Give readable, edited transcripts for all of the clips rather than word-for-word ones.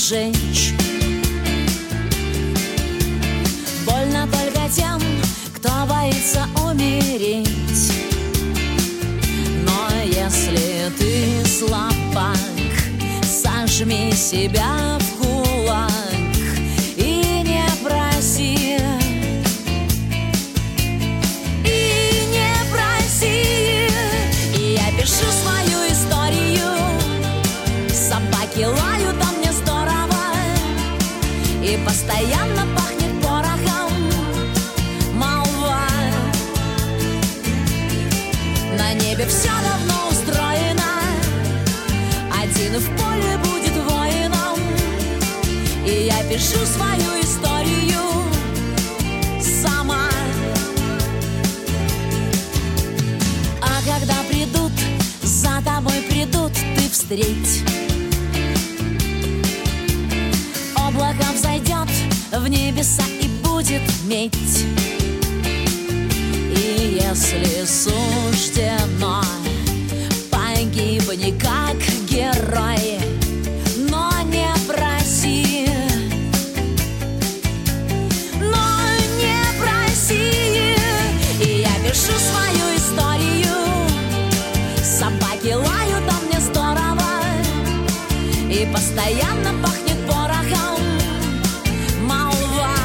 сжечь. Больно только тем, кто боится умереть. Но если ты слабак, сожми себя в кулак и не проси. И не проси. И я пишу свою историю. Собаки лают, а мне здорово. И постоянно пахнет порохом молва. На небе все давно устроено. Один в поле будет воином. И я пишу свою историю сама. А когда придут, за тобой придут, ты встреть. Облако взойдет в небеса и будет медь. И если суждено, погибни как герой, но не проси. Но не проси. И я пишу свою историю. Собаки лают, а мне здорово. И постоянно пахнет порохом молва.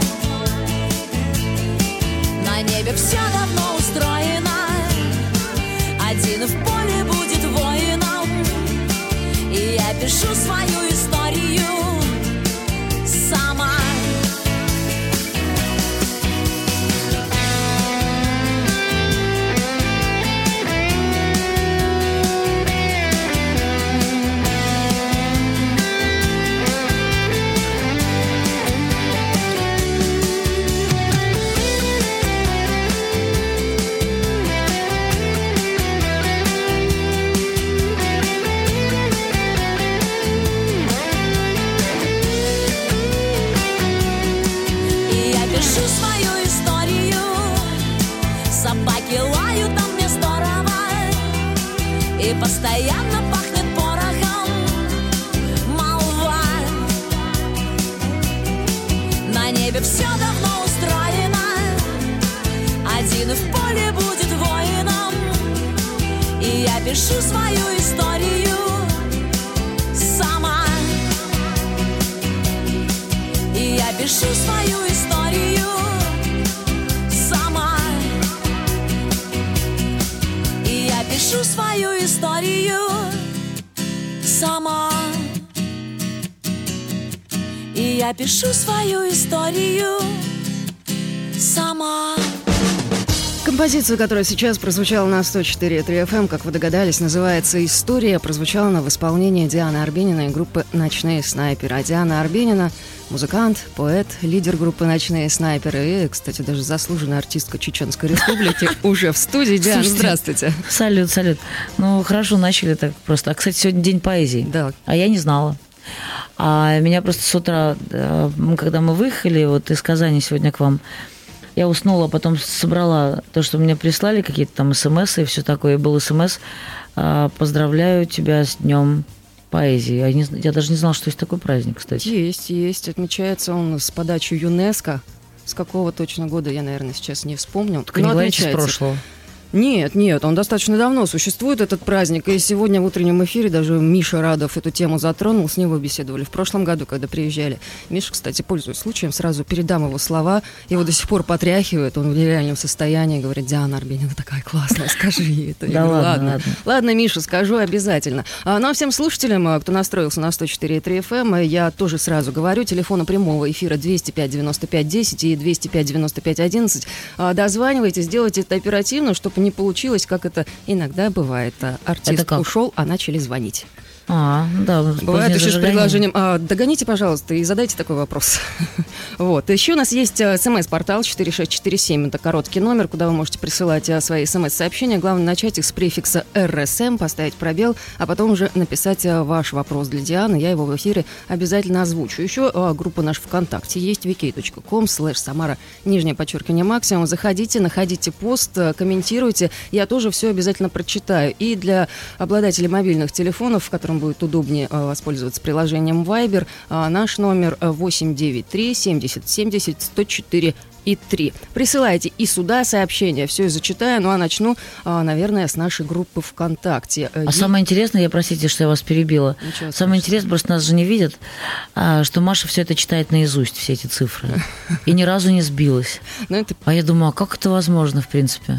На небе все давно устроено. Один в поле будет воином. И я пишу свою историю сама. И постоянно пахнет порохом молва. На небе все давно устроено. Один в поле будет воином. И я пишу свою историю сама. И я пишу свою историю сама. И я пишу свою историю сама. И я пишу свою историю сама. Композиция, которая сейчас прозвучала на 104.3 FM, как вы догадались, называется «История». Прозвучала она в исполнении Дианы Арбениной и группы «Ночные снайперы». А Диана Арбенина – музыкант, поэт, лидер группы «Ночные снайперы» и, кстати, даже заслуженная артистка Чеченской Республики уже в студии. Диана, здравствуйте. Салют. Ну, хорошо начали так просто. А, кстати, сегодня день поэзии. Да. А я не знала. А меня просто с утра, когда мы выехали вот из Казани сегодня к вам, я уснула, потом собрала то, что мне прислали, какие-то там смс и все такое. И был смс: «Поздравляю тебя с днем поэзии». Я даже не знала, что есть такой праздник, кстати. Есть. Отмечается он с подачи ЮНЕСКо. С какого точно года, я, наверное, сейчас не вспомню. Так не говорите, с прошлого. Нет, он достаточно давно существует, этот праздник. И сегодня в утреннем эфире даже Миша Радов эту тему затронул, с ним вы беседовали в прошлом году, когда приезжали. Миша, кстати, пользуясь случаем, сразу передам его слова. Его до сих пор потряхивает, он в нереальном состоянии, говорит: Диана Арбенина такая классная, скажи ей это. Да ладно. Ладно, Миша, скажу обязательно. Ну а всем слушателям, кто настроился на 104.3 FM, я тоже сразу говорю, телефоны прямого эфира 205-95-10 и 205-95-11. Дозванивайтесь, делайте это оперативно, чтобы не получилось, как это иногда бывает. Артист ушел, а начали звонить. Да. Бывает еще с предложением: догоните, пожалуйста, и задайте такой вопрос. Вот. Еще у нас есть смс-портал 4647. Это короткий номер, куда вы можете присылать свои смс-сообщения. Главное, начать их с префикса РСМ, поставить пробел, а потом уже написать ваш вопрос для Дианы. Я его в эфире обязательно озвучу. Еще группа наша ВКонтакте есть: vk.com/Самара_максимум. Заходите, находите пост, комментируйте. Я тоже все обязательно прочитаю. И для обладателей мобильных телефонов, в котором вам будет удобнее воспользоваться приложением Viber. Наш номер 893 70 70 104 и 3. Присылайте и сюда сообщения, все и зачитаю. Ну, а начну, наверное, с нашей группы ВКонтакте. Самое интересное, простите, что я вас перебила. Самое интересное, просто нас же не видят, что Маша все это читает наизусть, все эти цифры. И ни разу не сбилась. А я думаю, а как это возможно, в принципе?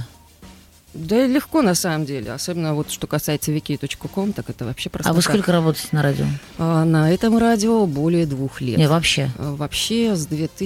Да легко, на самом деле. Особенно вот что касается wiki.com, так это вообще просто. А вы сколько работаете на радио? На этом радио более 2 лет. Не, вообще? Вообще с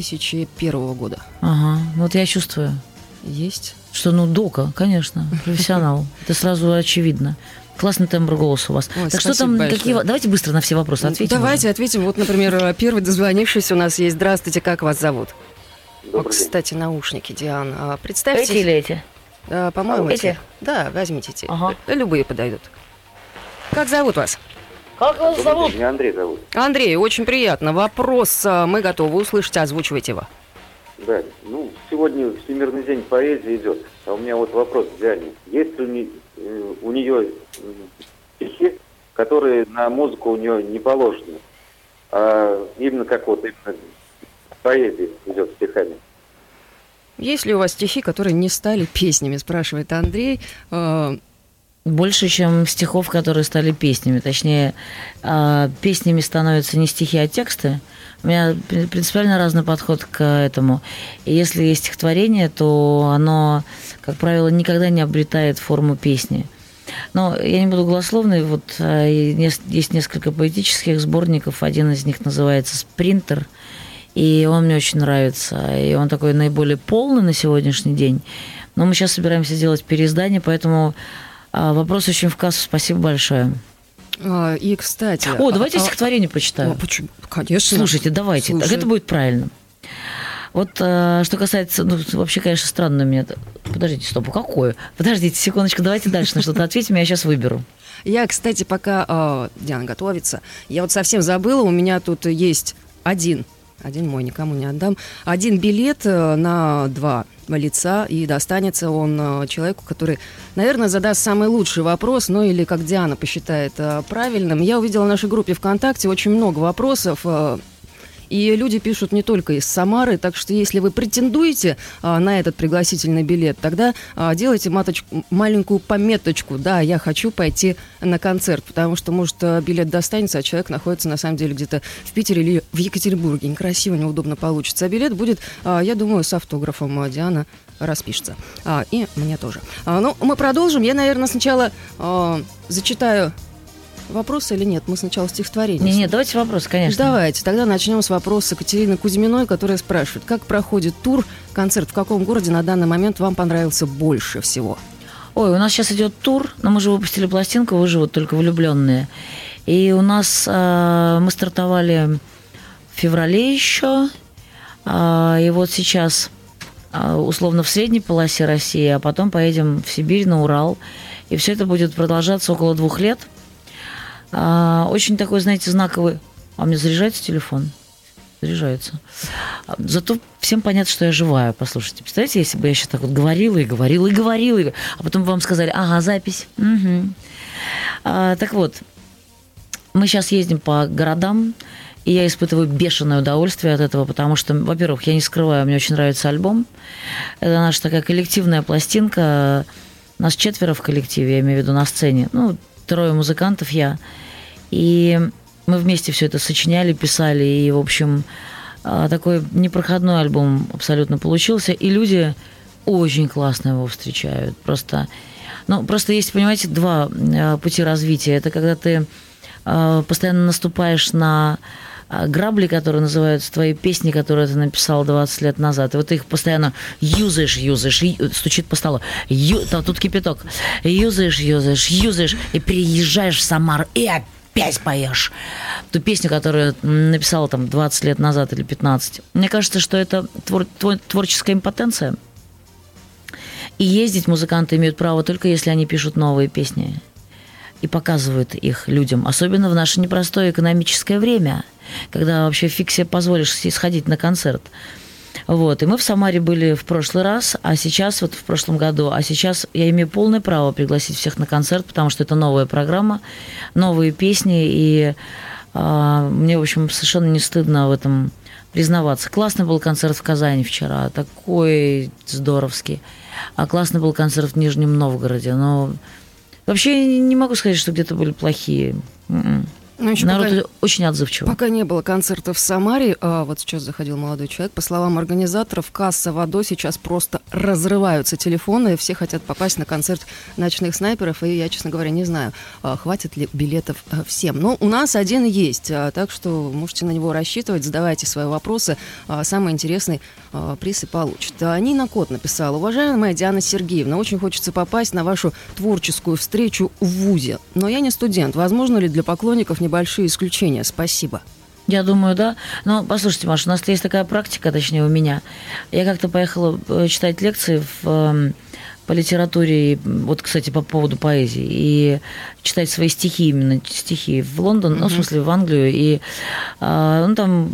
2001 года. Ага, вот я чувствую. Есть. Что, дока, конечно, профессионал. Это сразу очевидно. Классный тембр голоса у вас. Ой, так что там, давайте быстро на все вопросы ответим. Давайте ответим. Вот, например, первый дозвонившийся у нас есть. Здравствуйте, как вас зовут? Кстати, наушники, Диана. Представьте. Эти или эти? По-моему, эти? Да, возьмите эти. Ага. Любые подойдут. Как зовут вас? Как вас зовут? Меня Андрей зовут. Андрей, очень приятно. Вопрос мы готовы услышать, озвучивайте его. Да, сегодня Всемирный день поэзии идет. А у меня вот вопрос к Диане. Есть ли у нее стихи, которые на музыку у нее не положены? А именно как именно поэзия идет стихами? Есть ли у вас стихи, которые не стали песнями, спрашивает Андрей. Больше, чем стихов, которые стали песнями. Точнее, песнями становятся не стихи, а тексты. У меня принципиально разный подход к этому. И если есть стихотворение, то оно, как правило, никогда не обретает форму песни. Но я не буду голословной. Вот есть несколько поэтических сборников. Один из них называется «Спринтер». И он мне очень нравится. И он такой наиболее полный на сегодняшний день. Но мы сейчас собираемся делать переиздание, поэтому вопрос очень в кассу. Спасибо большое. И, кстати... давайте стихотворение почитаю. Почему? Конечно. Слушайте, давайте. Так это будет правильно. Вот что касается... вообще, конечно, странно у меня... Подождите, стоп, какое? Подождите секундочку, давайте дальше на что-то ответим, я сейчас выберу. Я, кстати, пока Диана готовится, я вот совсем забыла, у меня тут есть один мой, никому не отдам. Один билет на 2 лица, и достанется он человеку, который, наверное, задаст самый лучший вопрос, или, как Диана посчитает правильным. Я увидела в нашей группе ВКонтакте очень много вопросов, и люди пишут не только из Самары, так что если вы претендуете на этот пригласительный билет, тогда делайте маленькую пометочку. Да, я хочу пойти на концерт, потому что, может, билет достанется, а человек находится, на самом деле, где-то в Питере или в Екатеринбурге. Некрасиво, неудобно получится. А билет будет, я думаю, с автографом. Диана распишется. И мне тоже. Мы продолжим. Я, наверное, сначала зачитаю... Вопросы или нет? Мы сначала стихотворение. Нет, давайте вопрос, конечно. Давайте. Тогда начнем с вопроса Катерины Кузьминой, которая спрашивает, как проходит тур, концерт, в каком городе на данный момент вам понравился больше всего? У нас сейчас идет тур, но мы же выпустили пластинку, вы же только влюбленные. И у нас мы стартовали в феврале еще, и вот сейчас условно в средней полосе России, а потом поедем в Сибирь, на Урал. И все это будет продолжаться около 2 лет. Очень такой, знаете, знаковый... А у меня заряжается телефон? Заряжается. Зато всем понятно, что я живая, послушайте. Представляете, если бы я сейчас так вот говорила, а потом вам сказали, ага, запись. Угу. Так вот, мы сейчас ездим по городам, и я испытываю бешеное удовольствие от этого, потому что, во-первых, я не скрываю, мне очень нравится альбом. Это наша такая коллективная пластинка. Нас 4 в коллективе, я имею в виду на сцене. 3 музыкантов, я. И мы вместе все это сочиняли, писали. И, в общем, такой непроходной альбом абсолютно получился. И люди очень классно его встречают. Просто есть, понимаете, 2 пути развития. Это когда ты постоянно наступаешь на грабли, которые называются твои песни, которые ты написал 20 лет назад. И вот ты их постоянно юзаешь, стучит по столу. Тут кипяток. Юзаешь, и приезжаешь в Самару, и опять поешь ту песню, которую написал 20 лет назад или 15. Мне кажется, что это творческая импотенция. И ездить музыканты имеют право только если они пишут новые песни и показывают их людям. Особенно в наше непростое экономическое время, когда вообще фиг себе позволишь сходить на концерт. Вот. И мы в Самаре были в прошлый раз, а сейчас, вот в прошлом году, а сейчас я имею полное право пригласить всех на концерт, потому что это новая программа, новые песни, и мне, в общем, совершенно не стыдно в этом признаваться. Классный был концерт в Казани вчера, такой здоровский. А классный был концерт в Нижнем Новгороде, но вообще не могу сказать, что где-то были плохие. Народ очень отзывчивый. Пока не было концерта в Самаре, вот сейчас заходил молодой человек, по словам организаторов, касса в АДО сейчас просто разрываются телефоны, все хотят попасть на концерт «Ночных снайперов», и я, честно говоря, не знаю, хватит ли билетов всем. Но у нас один есть, так что можете на него рассчитывать, задавайте свои вопросы, самый интересный приз и получит. Нина Кот написала: уважаемая Диана Сергеевна, очень хочется попасть на вашу творческую встречу в ВУЗе, но я не студент, возможно ли для поклонников небольшие исключения? Спасибо. Я думаю, да. Но послушайте, Маша, у нас есть такая практика, точнее у меня. Я как-то поехала читать лекции по литературе, вот, кстати, по поводу поэзии, и читать свои стихи, именно стихи в Лондон, ну, в смысле, в Англию, и там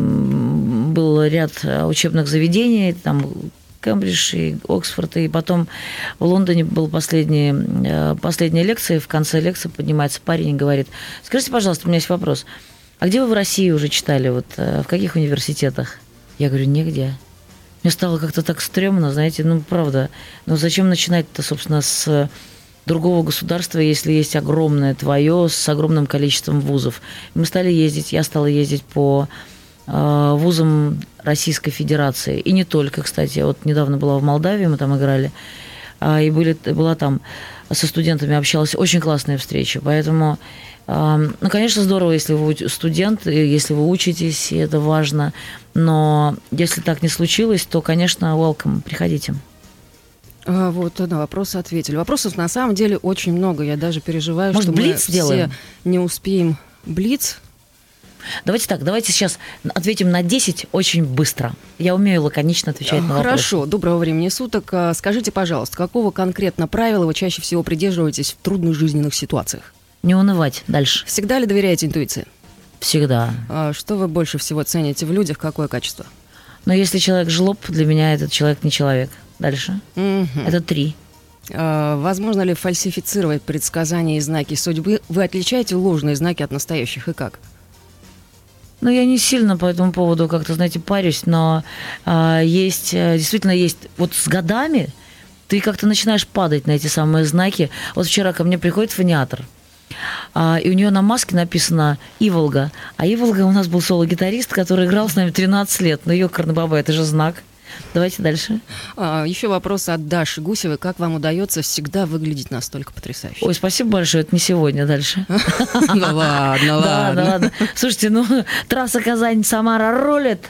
был ряд учебных заведений, там Кембридж и Оксфорд, и потом в Лондоне была последняя лекция, в конце лекции поднимается парень и говорит: скажите, пожалуйста, у меня есть вопрос, а где вы в России уже читали, вот в каких университетах? Я говорю: нигде. Мне стало как-то так стрёмно, знаете, правда, зачем начинать-то, собственно, с другого государства, если есть огромное твое, с огромным количеством вузов. Мы стали ездить, я стала ездить по вузам Российской Федерации. И не только, кстати. Вот недавно была в Молдавии, мы там играли, и была там со студентами, общалась. Очень классная встреча. Поэтому, конечно, здорово, если вы студент, если вы учитесь, и это важно. Но если так не случилось, то, конечно, welcome, приходите. Вот на вопросы ответили. Вопросов на самом деле очень много. Я даже переживаю, может, что мы сделаем? все не успеем. Блиц? Давайте сейчас ответим на 10 очень быстро. Я умею лаконично отвечать на вопросы. Хорошо, доброго времени суток. Скажите, пожалуйста, какого конкретно правила вы чаще всего придерживаетесь в трудных жизненных ситуациях? Не унывать. Дальше. Всегда ли доверяете интуиции? Всегда. Что вы больше всего цените в людях? Какое качество? Но если человек жлоб, для меня этот человек не человек. Дальше. Это 3. Возможно ли фальсифицировать предсказания и знаки судьбы? Вы отличаете ложные знаки от настоящих, и как? Я не сильно по этому поводу как-то, знаете, парюсь, но действительно есть, вот с годами ты как-то начинаешь падать на эти самые знаки. Вот вчера ко мне приходит фониатор, и у нее на маске написано «Иволга». А Иволга у нас был соло-гитарист, который играл с нами 13 лет. Ёкарный баба, это же знак. Давайте дальше. Еще вопрос от Даши Гусевой. Как вам удается всегда выглядеть настолько потрясающе? Ой, спасибо большое, это не сегодня. Дальше. Ну ладно. Слушайте, трасса Казань-Самара рулит.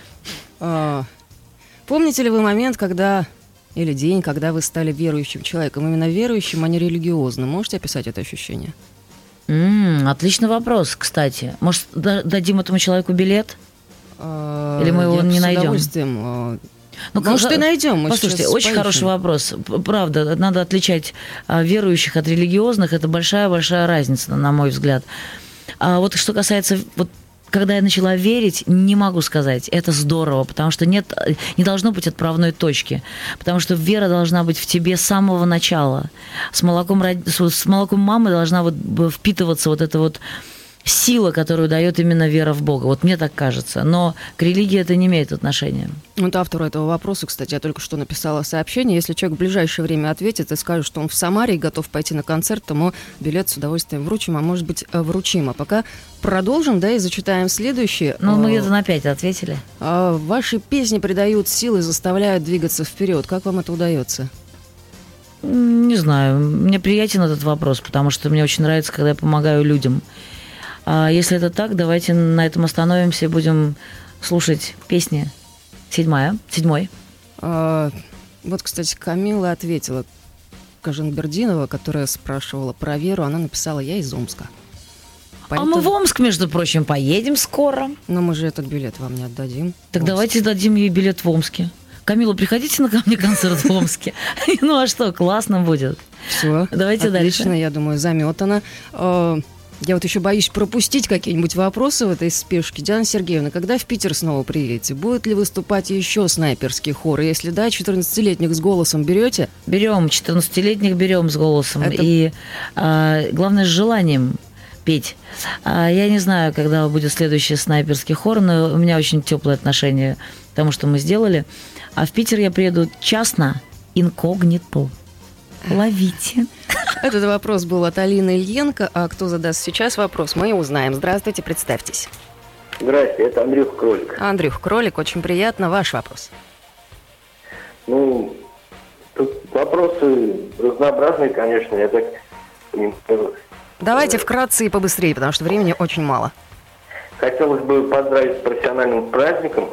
Помните ли вы момент, или день, когда вы стали верующим человеком? Именно верующим, а не религиозным. Можете описать это ощущение? Отличный вопрос, кстати. Может, дадим этому человеку билет? Или мы его не найдем? С удовольствием. Может, и найдем. Послушайте, очень хороший вопрос. Правда, надо отличать верующих от религиозных. Это большая-большая разница, на мой взгляд. А вот что касается... Когда я начала верить, не могу сказать, это здорово, потому что не должно быть отправной точки, потому что вера должна быть в тебе с самого начала. С молоком мамы должна впитываться эта сила, которую дает именно вера в Бога. Вот мне так кажется. Но к религии это не имеет отношения. Автору этого вопроса, кстати, я только что написала сообщение. Если человек в ближайшее время ответит и скажет, что он в Самаре и готов пойти на концерт, то мы билет с удовольствием вручим, а может быть, вручим. А пока продолжим, и зачитаем следующее. Мы где-то на 5 ответили. Ваши песни придают силы, заставляют двигаться вперед. Как вам это удается? Не знаю. Мне приятен этот вопрос, потому что мне очень нравится, когда я помогаю людям. Если это так, давайте на этом остановимся и будем слушать песни. 7-й. Вот, кстати, Камила ответила. Каженбердинова, которая спрашивала про веру, она написала: я из Омска. Поэтому... А мы в Омск, между прочим, поедем скоро. Но мы же этот билет вам не отдадим. Так давайте дадим ей билет в Омске. Камила, приходите ко мне концерт в Омске. А что, классно будет. Все, давайте отлично, дальше. Я думаю, заметано. Я вот еще боюсь пропустить какие-нибудь вопросы в этой спешке. Диана Сергеевна, когда в Питер снова приедете? Будет ли выступать еще снайперский хор? Если да, 14-летних с голосом берете? Берем, 14-летних берем с голосом. Это... И главное, с желанием петь. Я не знаю, когда будет следующий снайперский хор, но у меня очень теплое отношение к тому, что мы сделали. А в Питер я приеду частно, инкогнито. Ловите. Этот вопрос был от Алины Ильенко. А кто задаст сейчас вопрос, мы узнаем. Здравствуйте, представьтесь. Здрасте, это Андрюх Кролик. Андрюх Кролик, очень приятно. Ваш вопрос. Ну, тут вопросы разнообразные, конечно. Я так понимаю. Давайте вкратце и побыстрее, потому что времени очень мало. Хотелось бы поздравить с профессиональным праздником.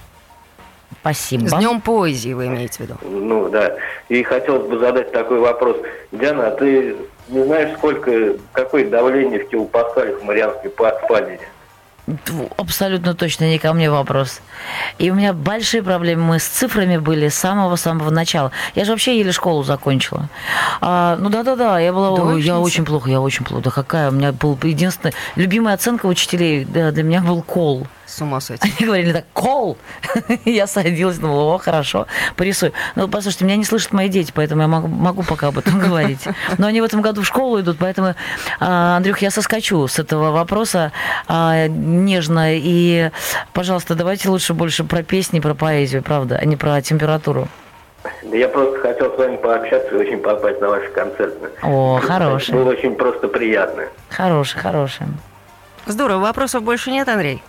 Спасибо. С Днем поэзии вы имеете в виду? Ну, да. И хотелось бы задать такой вопрос. Диана, а ты не знаешь, какое давление в Киево-Пасхале в Марианской впадине? Абсолютно точно не ко мне вопрос. И у меня большие проблемы с цифрами были с самого-самого начала. Я же вообще еле школу закончила. Ну да, я очень плохо. Да какая? У меня был единственная любимая оценка учителей, да, для меня был кол. С ума сойти. Они говорили так, кол. Я садилась, думала, о, хорошо, порисуй. Ну, послушайте, меня не слышат мои дети, поэтому я могу пока об этом говорить. Но они в этом году в школу идут, поэтому, Андрюх, я соскочу с этого вопроса нежно. И, пожалуйста, давайте лучше больше про песни, про поэзию, правда, а не про температуру. Да я просто хотел с вами пообщаться и очень попасть на ваши концерты. О, хороший. Было очень просто приятно. Хороший. Здорово. Вопросов больше нет, Андрей?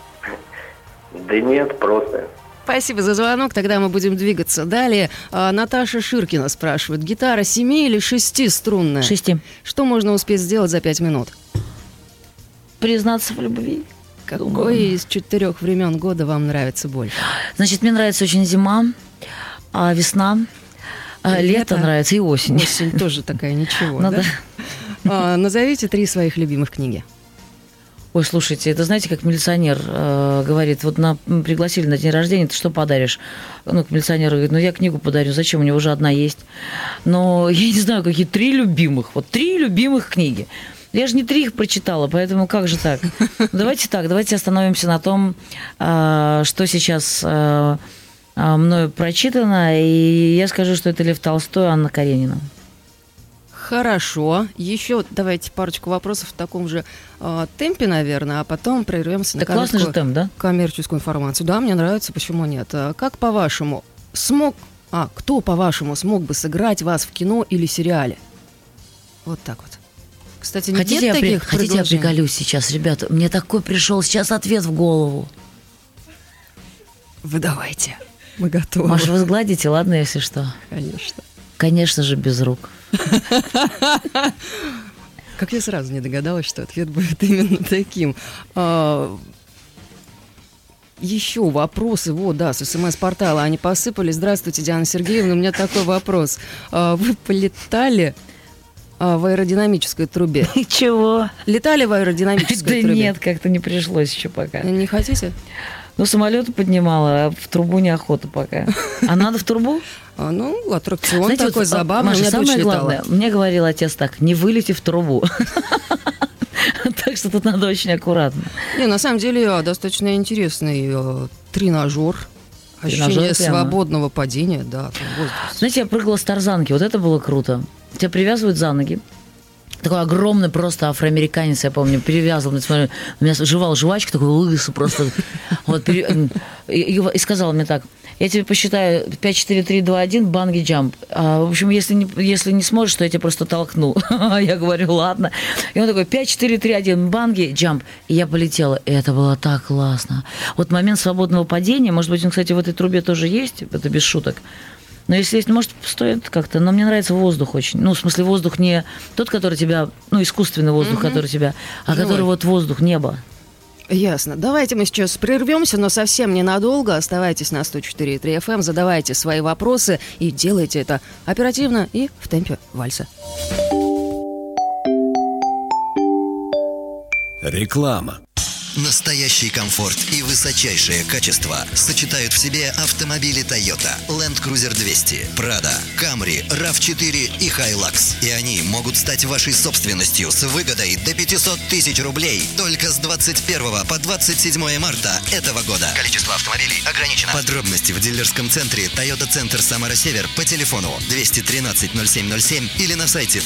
Да нет, просто. Спасибо за звонок. Тогда мы будем двигаться. Далее Наташа Ширкина спрашивает. Гитара 7 или 6-струнная? 6. Что можно успеть сделать за 5 минут? Признаться в любви. Какой из 4 времен года вам нравится больше? Значит, мне нравится очень зима, весна, лето нравится и осень. Осень тоже такая ничего, ну, да? Назовите 3 своих любимых книги. Ой, слушайте, это знаете, как милиционер говорит, вот пригласили на день рождения, ты что подаришь? Ну, милиционер говорит, я книгу подарю, зачем, у него уже одна есть. Но я не знаю, какие 3 любимых, 3 любимых книги. Я же не 3 их прочитала, поэтому как же так? Давайте остановимся на том, что сейчас мною прочитано, и я скажу, что это Лев Толстой и Анна Каренина. Хорошо. Еще давайте парочку вопросов в таком же темпе, наверное, а потом прервемся на классный же темп, да? Коммерческую информацию. Да, мне нравится, почему нет. Как по-вашему, кто, по-вашему, смог бы сыграть вас в кино или сериале? Вот так вот. Кстати, хотите, я приколюсь сейчас, ребята? Мне такой пришел сейчас ответ в голову. Вы давайте. Мы готовы. Может, вы сгладите, ладно, если что? Конечно. Конечно же, Безрук. Как я сразу не догадалась, что ответ будет именно таким. Еще вопросы, с СМС-портала они посыпали. Здравствуйте, Диана Сергеевна, у меня такой вопрос. Вы полетали в аэродинамической трубе? Чего? Летали в аэродинамической трубе? Нет, как-то не пришлось еще пока. Не хотите? Самолеты поднимала, а в трубу неохота пока. А надо в трубу? Аттракцион, знаете, такой забавный. Маша, самое главное, мне говорил отец так, не вылети в трубу. Так что тут надо очень аккуратно. На самом деле, достаточно интересный тренажер. Ощущение свободного падения, да. Знаете, я прыгала с тарзанки, вот это было круто. Тебя привязывают за ноги. Такой огромный просто афроамериканец, я помню, перевязывал, смотрю, у меня жевал жвачку, такой лысый просто. И сказал мне так, я тебе посчитаю 5, 4, 3, 2, 1, банги-джамп. В общем, если не сможешь, то я тебя просто толкну. Я говорю, ладно. И он такой, 5, 4, 3, 1, банги-джамп. И я полетела. И это было так классно. Вот момент свободного падения, может быть, он, кстати, в этой трубе тоже есть, это без шуток. Но если есть, может, стоит как-то. Но мне нравится воздух очень. В смысле, воздух не тот, который тебя, искусственный воздух, который тебя, а который воздух, небо. Ясно. Давайте мы сейчас прервемся, но совсем ненадолго. Оставайтесь на 104.3 FM, задавайте свои вопросы и делайте это оперативно и в темпе вальса. Реклама. Настоящий комфорт и высочайшее качество сочетают в себе автомобили Toyota, Land Cruiser 200, Prado, Camry, RAV4 и Hilux. И они могут стать вашей собственностью с выгодой до 500 тысяч рублей только с 21 по 27 марта этого года. Количество автомобилей ограничено. Подробности в дилерском центре Toyota Центр Самара-Север по телефону 213 0707 или на сайте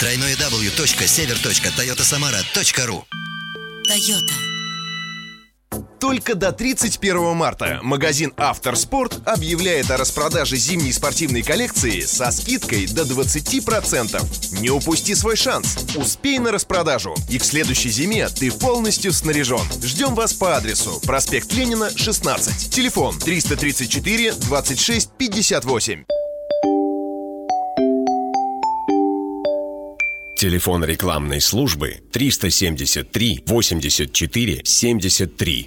www.sever.toyotasamara.ru. Тойота. Только до 31 марта магазин «Авторспорт» объявляет о распродаже зимней спортивной коллекции со скидкой до 20%. Не упусти свой шанс. Успей на распродажу. И к следующей зиме ты полностью снаряжен. Ждем вас по адресу: проспект Ленина, 16. Телефон 334 26 58. Телефон рекламной службы 373 84 73.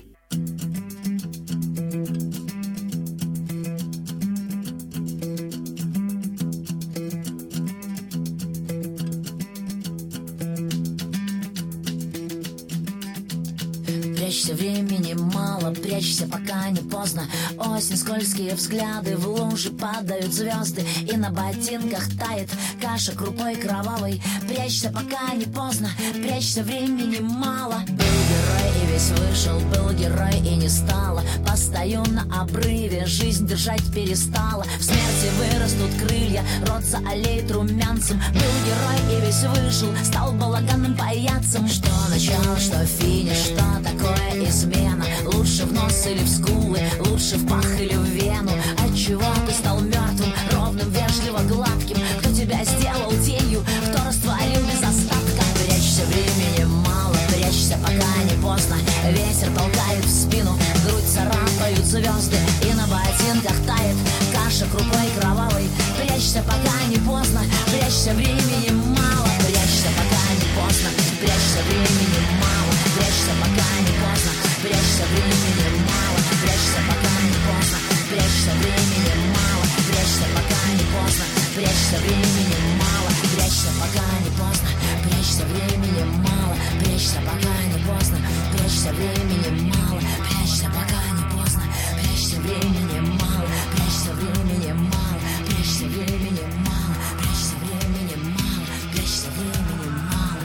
Прячься, времени мало, прячься, пока не поздно. Осень, скользкие взгляды, в лужи падают звезды, и на ботинках тает каша крупой кровавой. Прячься, пока не поздно, прячься, времени мало. Был герой и весь вышел, был герой и не стало. Постою на обрыве, жизнь держать перестала. В смерти вырастут крылья, рот заолеет румянцем. Был герой и весь вышел, стал балаганным паяцем. Что начало, что финиш, что такое измена? Лучше в нос или в скулы, лучше в пах или в вену? Отчего ты стал мертвым, ровным, вежливо гладким? Кто тебя сделал тенью, кто растворил без остатка? Прячься, времени мало, прячься, пока не поздно. Ветер толкает в спину, грудь царапают звезды, и на ботинках тает каша крупой кровавой. Прячься, пока не поздно, прячься, времени мало. Прячься, пока не поздно, прячься, времени мало. Прячься, пока не поздно, прячься, времени мало. Прячься, пока не поздно, прячься, времени мало. Прячься, пока не поздно, прячься, времени мало. Прячься, пока не поздно, прячься, времени мало. Прячься, пока не поздно, прячься, времени мало. Прячься, пока не поздно, прячься, времени мало. Прячься, времени мало. Прячься, времени мало. Прячься, времени мало. Прячься, времени мало.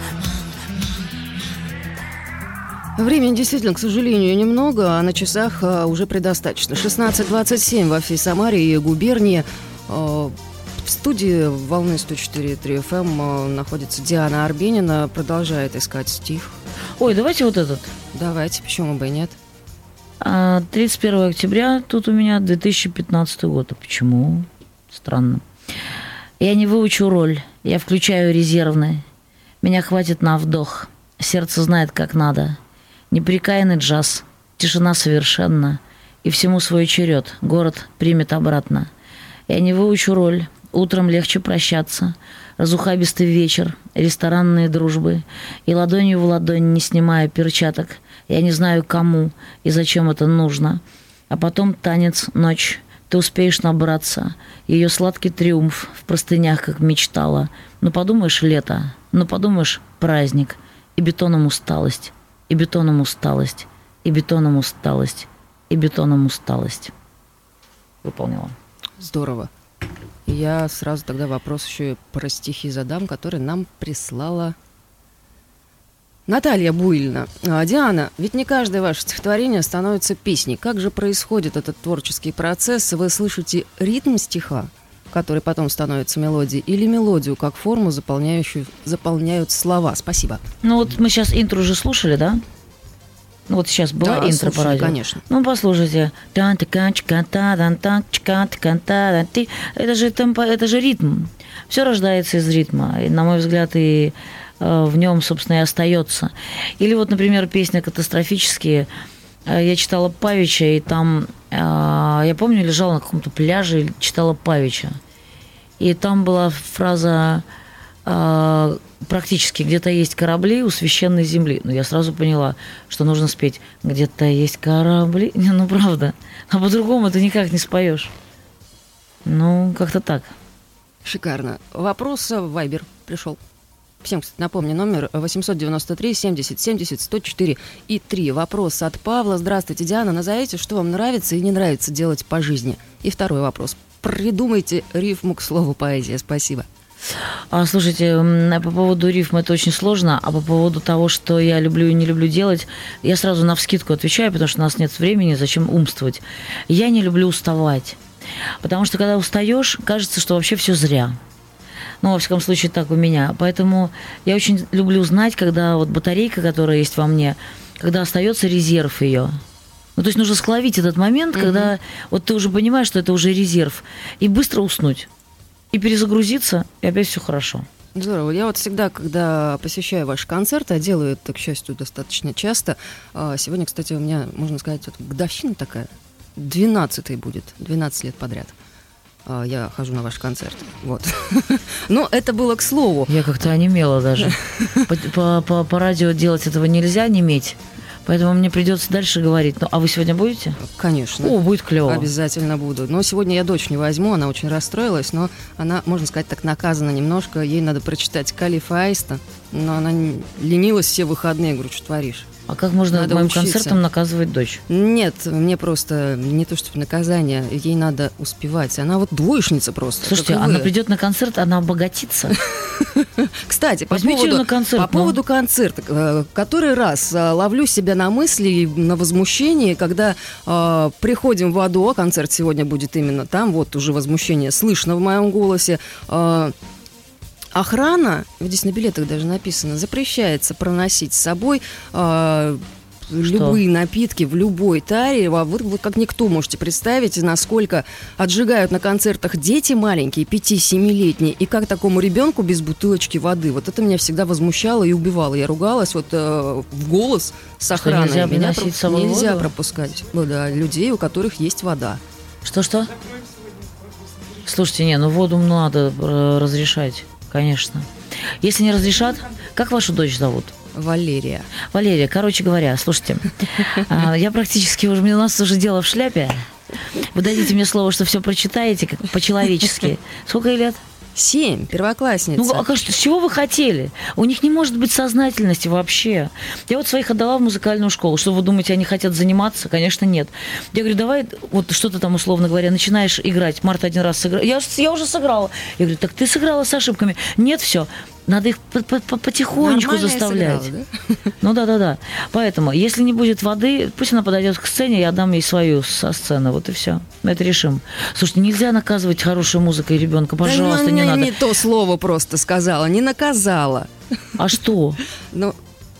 Времени действительно, к сожалению, немного, а на часах уже предостаточно. 16:27 во всей Самаре и губернии. В студии «Волны 104.3 FM» находится Диана Арбенина, продолжает искать стих. Ой, давайте вот этот. Давайте, почему бы и нет? 31 октября, тут у меня 2015 год. А почему? Странно. Я не выучу роль, я включаю резервный. Меня хватит на вдох, сердце знает, как надо. Непрекаянный джаз, тишина совершенно, и всему свой черед, город примет обратно. Я не выучу роль, утром легче прощаться, разухабистый вечер, ресторанные дружбы, и ладонью в ладонь, не снимая перчаток, я не знаю, кому и зачем это нужно. А потом танец, ночь, ты успеешь набраться, ее сладкий триумф в простынях, как мечтала. Ну, подумаешь, лето, ну, подумаешь, праздник, и бетоном усталость, и бетоном усталость, и бетоном усталость, и бетоном усталость. Выполнила. Здорово. Я сразу тогда вопрос еще и про стихи задам, который нам прислала Наталья Буйлина. Диана, ведь не каждое ваше стихотворение становится песней. Как же происходит этот творческий процесс? Вы слышите ритм стиха, который потом становится мелодией, или мелодию как форму, заполняют слова? Спасибо. Ну вот мы сейчас интро уже слушали, да? Ну вот сейчас была интро по радио. Конечно. Ну послушайте. Это же ритм. Все рождается из ритма. И, на мой взгляд, и в нем, собственно, и остается. Или вот, например, песня «Катастрофические». Я читала Павича, и там, я помню, лежала на каком-то пляже и читала Павича. И там была фраза практически «где-то есть корабли у священной земли». Ну, я сразу поняла, что нужно спеть «где-то есть корабли». Не, ну, правда. А по-другому ты никак не споешь. Ну, как-то так. Шикарно. Вопрос в Вайбер пришел. Всем, кстати, напомню, номер 893-70-70-104 и 3. Вопрос от Павла. Здравствуйте, Диана. Назовите, что вам нравится и не нравится делать по жизни. И второй вопрос. Придумайте рифму к слову поэзия. Спасибо. Слушайте, по поводу рифм это очень сложно, а по поводу того, что я люблю и не люблю делать, я сразу навскидку отвечаю, потому что у нас нет времени, зачем умствовать. Я не люблю уставать, потому что когда устаешь, кажется, что вообще все зря. Ну, во всяком случае, так у меня. Поэтому я очень люблю знать, когда вот батарейка, которая есть во мне, когда остается резерв ее. Ну, то есть нужно скловить этот момент, когда вот ты уже понимаешь, что это уже резерв, и быстро уснуть, и перезагрузиться, и опять все хорошо. Здорово. Я вот всегда, когда посещаю ваши концерты, а делаю это, к счастью, достаточно часто. Сегодня, кстати, у меня, можно сказать, вот годовщина такая, 12-й будет, 12 лет подряд. Я хожу на ваши концерты. Вот. Но это было к слову. Я как-то онемела даже. По радио делать этого нельзя, неметь. Поэтому мне придется дальше говорить. Ну, а вы сегодня будете? Конечно. О, будет клево. Обязательно буду. Но сегодня я дочь не возьму, она очень расстроилась, но она, можно сказать, так наказана немножко. Ей надо прочитать Калифа Аиста, но она ленилась все выходные. Я говорю, что творишь? А как можно Надо моим учиться. концертом наказывать дочь? Нет, мне просто не то чтобы наказание, ей надо успевать. Она вот двоечница просто. Слушайте, она придет на концерт, она обогатится. Кстати, по Возьмите ее на концерт, по поводу концерта, который раз ловлю себя на мысли и на возмущении, когда приходим в АДО, концерт сегодня будет именно там, вот уже возмущение слышно в моем голосе. Охрана, здесь на билетах даже написано, запрещается проносить с собой любые напитки в любой таре. Вы как никто можете представить, насколько отжигают на концертах дети маленькие, 5-7-летние, и как такому ребенку без бутылочки воды. Вот это меня всегда возмущало и убивало. Я ругалась вот в голос с охраной. Нельзя меня нельзя воду? пропускать людей, у которых есть вода. Что? Слушайте, воду надо разрешать, конечно. Если не разрешат, как вашу дочь зовут? Валерия. Валерия, короче говоря, слушайте, я практически у нас уже дело в шляпе. Вы дадите мне слово, что все прочитаете как по-человечески. Сколько ей лет? 7, первоклассница. Ну, а с чего вы хотели? У них не может быть сознательности вообще. Я вот своих отдала в музыкальную школу. Что вы думаете, они хотят заниматься? Конечно, нет. Я говорю, давай, вот что ты там, условно говоря, начинаешь играть. Марта один раз сыграла. Я уже сыграла. Я говорю, так ты сыграла с ошибками. Нет, все. Надо их потихонечку Нормально заставлять. сыграла, да? Ну да. Поэтому, если не будет воды, пусть она подойдет к сцене, я дам ей свою со сцены. Вот и все. Это решим. Слушайте, нельзя наказывать хорошей музыкой ребенка. Пожалуйста, не надо. Не то слово просто сказала, не наказала. А что? Ну,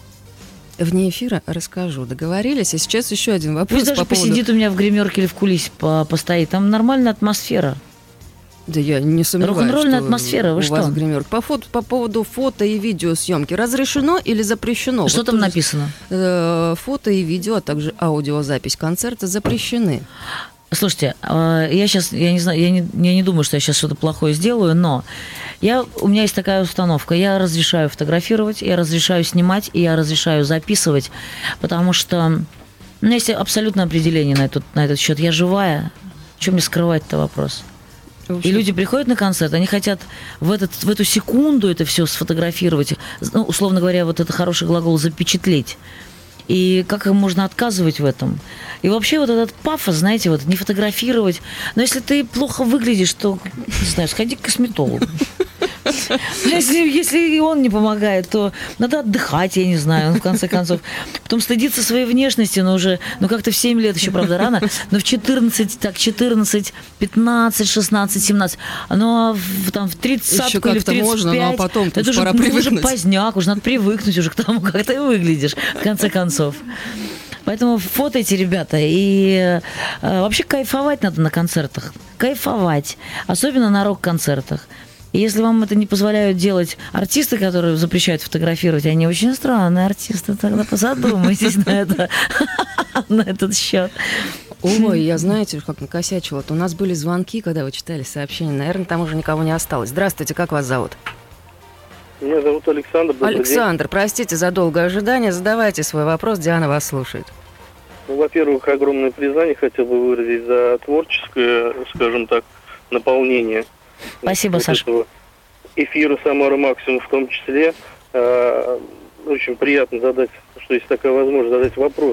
вне эфира расскажу. Договорились? А сейчас еще один вопрос. Пусть даже посидит у меня в гримерке или в кулисе постоит. Там нормальная атмосфера. Да я не сомневаюсь, рок-н-ролльная что атмосфера, вы у что? вас гримерка. По поводу фото и видеосъемки. Разрешено или запрещено? Что там написано? Фото и видео, а также аудиозапись концерта запрещены. Слушайте, я не знаю, я не думаю, что я сейчас что-то плохое сделаю, но у меня есть такая установка. Я разрешаю фотографировать, я разрешаю снимать, и я разрешаю записывать, потому что у меня есть абсолютное определение на этот счет. Я живая. Чем мне скрывать-то вопрос? И люди приходят на концерт, они хотят в эту секунду это все сфотографировать, ну, условно говоря, вот это хороший глагол «запечатлеть». И как им можно отказывать в этом? И вообще вот этот пафос, знаете, вот не фотографировать. Но если ты плохо выглядишь, то, не знаю, сходи к косметологу. Если и он не помогает, то надо отдыхать, я не знаю, в конце концов. Потом стыдиться своей внешности, но уже, как-то в 7 лет еще, правда, рано, но в 14, 15, 16, 17, но там в 30 или в 35, можно, но потом это пора уже привыкнуть. поздняк, уже надо привыкнуть уже к тому, как ты выглядишь, в конце концов. Поэтому фотайте, ребята, и вообще кайфовать надо на концертах. Кайфовать, особенно на рок-концертах. И если вам это не позволяют делать артисты, которые запрещают фотографировать, они очень странные артисты, тогда позадумайтесь на этот счет. Ой, я знаете, как накосячила. Вот у нас были звонки, когда вы читали сообщение. Наверное, там уже никого не осталось. Здравствуйте, как вас зовут? Меня зовут Александр. Александр, простите за долгое ожидание. Задавайте свой вопрос, Диана вас слушает. Во-первых, огромное признание хотел бы выразить за творческое, скажем так, наполнение. Спасибо, Саша. эфира «Самара Максимум» в том числе. Очень приятно задать, что есть такая возможность, задать вопрос.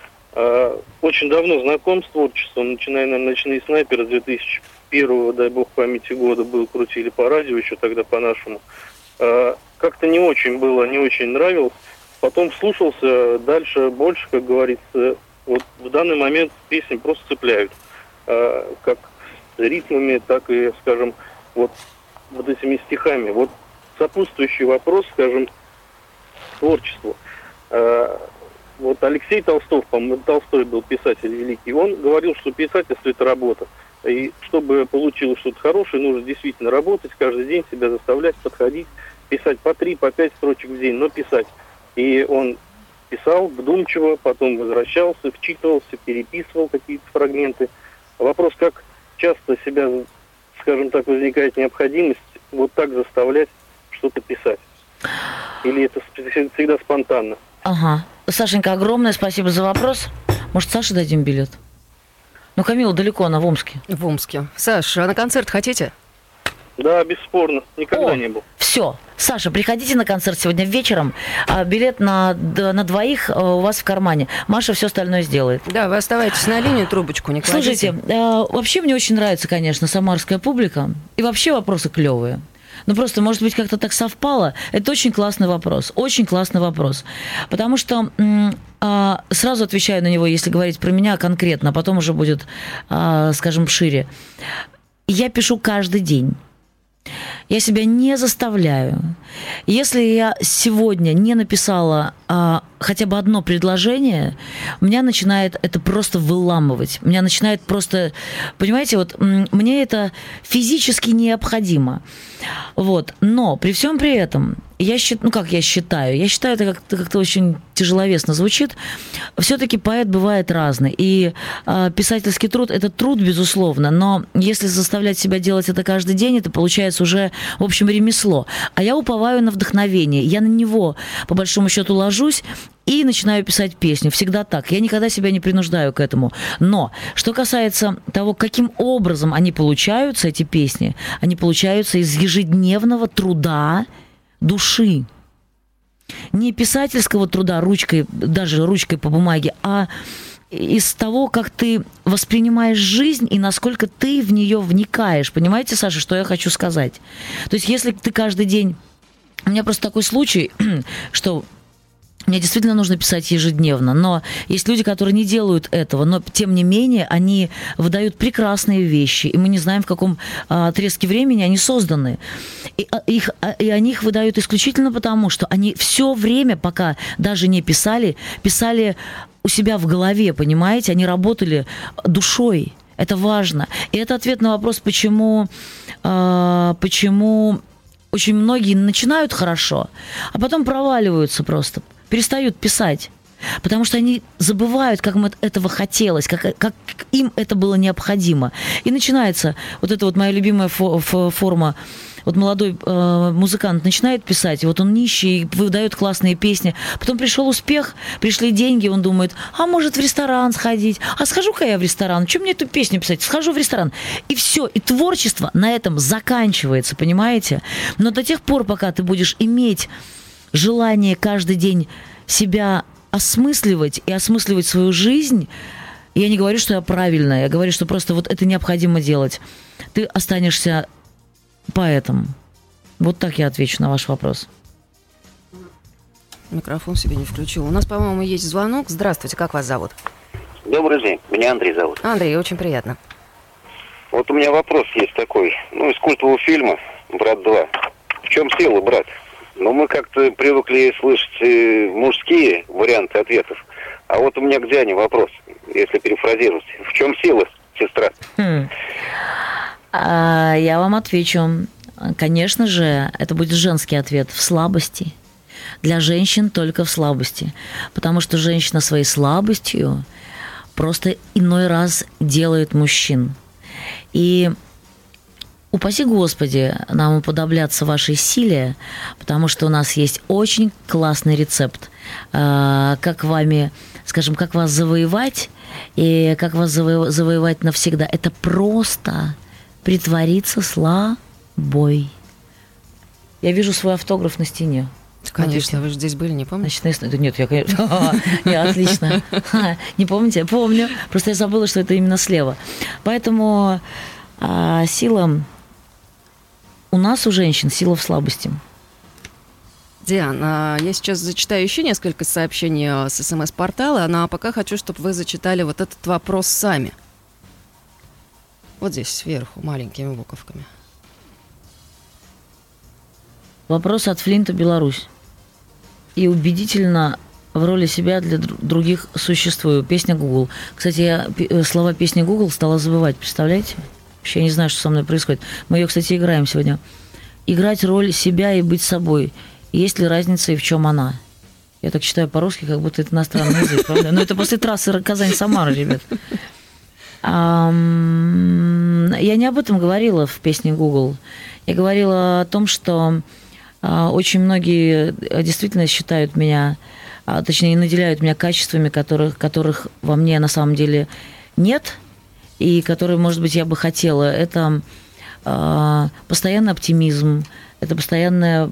Очень давно знаком с творчеством, начиная, наверное, «Ночные снайперы» с 2001, дай бог памяти, года был, крутили по радио еще тогда по-нашему. Как-то не очень было, не очень нравилось. Потом слушался дальше, больше, как говорится. Вот в данный момент песни просто цепляют. Как с ритмами, так и, скажем, вот этими стихами. Вот сопутствующий вопрос, скажем, творчеству. Вот Алексей Толстов, по-моему, Толстой был писатель великий, он говорил, что писательство – это работа. И чтобы получилось что-то хорошее, нужно действительно работать, каждый день себя заставлять, подходить, писать по 3, по 5 строчек в день, но писать. И он писал вдумчиво, потом возвращался, вчитывался, переписывал какие-то фрагменты. Вопрос, как часто себя, скажем так, возникает необходимость вот так заставлять что-то писать? Или это всегда спонтанно? Ага. Сашенька, огромное спасибо за вопрос. Может, Саше дадим билет? Ну, Камила далеко, она в Омске. В Омске. Саш, а на концерт хотите? Да, бесспорно. Никогда не был. Все. Саша, приходите на концерт сегодня вечером. Билет на двоих у вас в кармане. Маша все остальное сделает. Да, вы оставайтесь на линии, трубочку не кладите. Слушайте, вообще мне очень нравится, конечно, самарская публика. И вообще вопросы клевые. Ну, просто, может быть, как-то так совпало. Это очень классный вопрос. Очень классный вопрос. Потому что сразу отвечаю на него, если говорить про меня конкретно, а потом уже будет, скажем, шире. Я пишу каждый день. Я себя не заставляю. Если я сегодня не написала хотя бы одно предложение, меня начинает это просто выламывать. Меня начинает просто... Понимаете, вот мне это физически необходимо. Вот. Но при всем при этом, я считаю, это как-то очень тяжеловесно звучит, все-таки поэт бывает разный. И писательский труд – это труд, безусловно, но если заставлять себя делать это каждый день, это получается уже, в общем, ремесло. А я уповаю на вдохновение. Я на него, по большому счету, ложусь и начинаю писать песню. Всегда так. Я никогда себя не принуждаю к этому. Но что касается того, каким образом они получаются, эти песни, они получаются из ежедневного труда души. Не писательского труда ручкой, даже ручкой по бумаге, а из того, как ты воспринимаешь жизнь и насколько ты в нее вникаешь. Понимаете, Саша, что я хочу сказать? То есть, если ты каждый день... У меня просто такой случай, что мне действительно нужно писать ежедневно, но есть люди, которые не делают этого, но тем не менее они выдают прекрасные вещи, и мы не знаем, в каком отрезке времени они созданы. И они их выдают исключительно потому, что они все время, пока даже не писали у себя в голове, понимаете? Они работали душой. Это важно. И это ответ на вопрос, почему очень многие начинают хорошо, а потом проваливаются просто, перестают писать. Потому что они забывают, как им этого хотелось, как им это было необходимо. И начинается вот эта вот моя любимая форма. Вот молодой музыкант начинает писать, и вот он нищий, выдает классные песни. Потом пришел успех, пришли деньги, он думает, а может в ресторан сходить? А схожу-ка я в ресторан, что мне эту песню писать? Схожу в ресторан. И все, и творчество на этом заканчивается, понимаете? Но до тех пор, пока ты будешь иметь желание каждый день себя осмысливать и осмысливать свою жизнь, я не говорю, что я правильная, я говорю, что просто вот это необходимо делать. Ты останешься поэтом. Вот так я отвечу на ваш вопрос. Микрофон себе не включил. У нас, по-моему, есть звонок. Здравствуйте, как вас зовут? Добрый день, меня Андрей зовут. Андрей, очень приятно. Вот у меня вопрос есть такой. Из культового фильма «Брат 2». В чем сила, брат? Мы как-то привыкли слышать мужские варианты ответов. А вот у меня к Диане вопрос, если перефразировать. В чем сила, сестра? Я вам отвечу. Конечно же, это будет женский ответ. В слабости. Для женщин только в слабости. Потому что женщина своей слабостью просто иной раз делает мужчин. И упаси Господи нам уподобляться вашей силе, потому что у нас есть очень классный рецепт, как вами, скажем, как вас завоевать, и как вас завоевать навсегда. Это просто притвориться слабой. я вижу свой автограф на стене. Конечно, вы же здесь были, не помните? Нет, я, конечно. Отлично. Не помните? Помню. Просто я забыла, что это именно слева. Поэтому сила... У нас, у женщин, сила в слабости. Диана, я сейчас зачитаю еще несколько сообщений с СМС-портала, но пока хочу, чтобы вы зачитали вот этот вопрос сами. Вот здесь, сверху, маленькими буковками. Вопрос от Флинта, Беларусь. И убедительно в роли себя для других существую. Песня Google. Кстати, я слова песни Google стала забывать, представляете? Вообще я не знаю, что со мной происходит. Мы ее, кстати, играем сегодня. Играть роль себя и быть собой. Есть ли разница и в чем она? Я так читаю по-русски, как будто это иностранный язык, правда? Но это после трассы Казань-Самара, ребят. Я не об этом говорила в песне Google. Я говорила о том, что очень многие действительно считают меня, точнее, наделяют меня качествами, которых во мне на самом деле нет, и которые, может быть, я бы хотела. Это постоянный оптимизм, это постоянное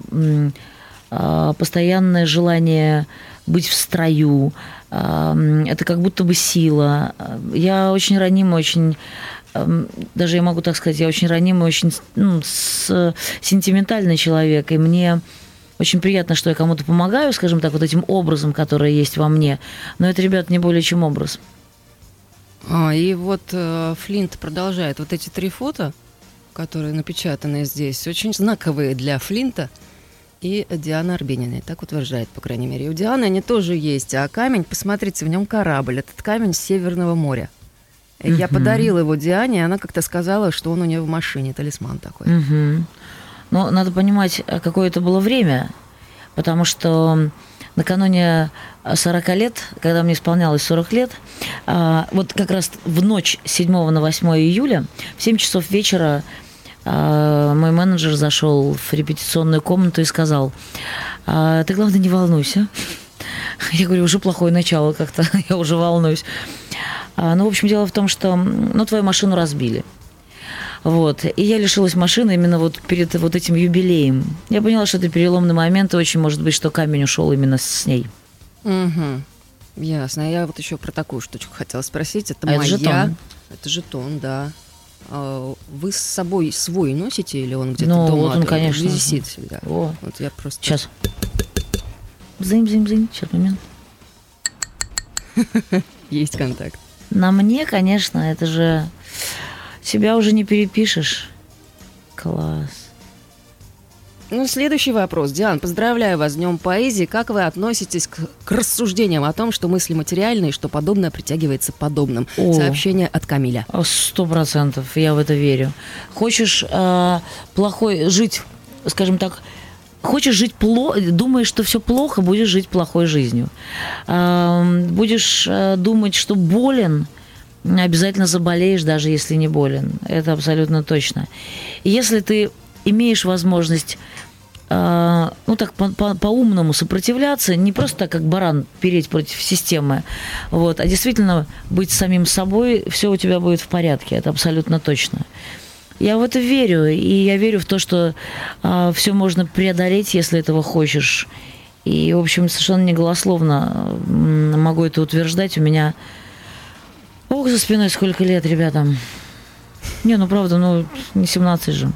желание быть в строю, это как будто бы сила. Я очень ранимая, очень... Даже я могу так сказать, я очень ранимый, очень сентиментальный человек, и мне очень приятно, что я кому-то помогаю, скажем так, вот этим образом, который есть во мне. Но это, ребят, не более чем образ. И вот Флинт продолжает. Вот эти 3 фото, которые напечатаны здесь, очень знаковые для Флинта и Дианы Арбениной. Так утверждает, по крайней мере. И у Дианы они тоже есть. А камень, посмотрите, в нем корабль. Этот камень с Северного моря. Я подарила его Диане, и она как-то сказала, что он у нее в машине, талисман такой. Но надо понимать, какое это было время, потому что накануне 40 лет, когда мне исполнялось 40 лет, вот как раз в ночь с 7 на 8 июля, в 7 часов вечера мой менеджер зашел в репетиционную комнату и сказал: ты, главное, не волнуйся. Я говорю, уже плохое начало как-то, я уже волнуюсь. Ну, в общем, дело в том, что твою машину разбили. Вот. И я лишилась машины именно вот перед вот этим юбилеем. Я поняла, что это переломный момент, и очень может быть, что камень ушел именно с ней. Ясно. Я вот еще про такую штучку хотела спросить. Это моя. Это жетон. Это жетон, да. Вы с собой свой носите или он где-то дома? Вот он, конечно. Висит всегда. Вот я просто... Сейчас. Бзынь. Сейчас, момент. Есть контакт. На мне, конечно, это же... Себя уже не перепишешь. Класс. Следующий вопрос. Диан, поздравляю вас с Днем поэзии. Как вы относитесь к рассуждениям о том, что мысли материальные, что подобное притягивается подобным? Сообщение от Камиля. 100%. Я в это верю. Хочешь жить, скажем так, хочешь жить плохо, думаешь, что все плохо, будешь жить плохой жизнью. Будешь думать, что болен, обязательно заболеешь, даже если не болен. Это абсолютно точно. И если ты имеешь возможность так по-умному сопротивляться, не просто так, как баран, переть против системы, а действительно быть самим собой, все у тебя будет в порядке. Это абсолютно точно. Я в это верю, и я верю в то, что все можно преодолеть, если этого хочешь. И, в общем, совершенно неголословно могу это утверждать. У меня... Ох, за спиной сколько лет, ребята. Правда, не 17 же.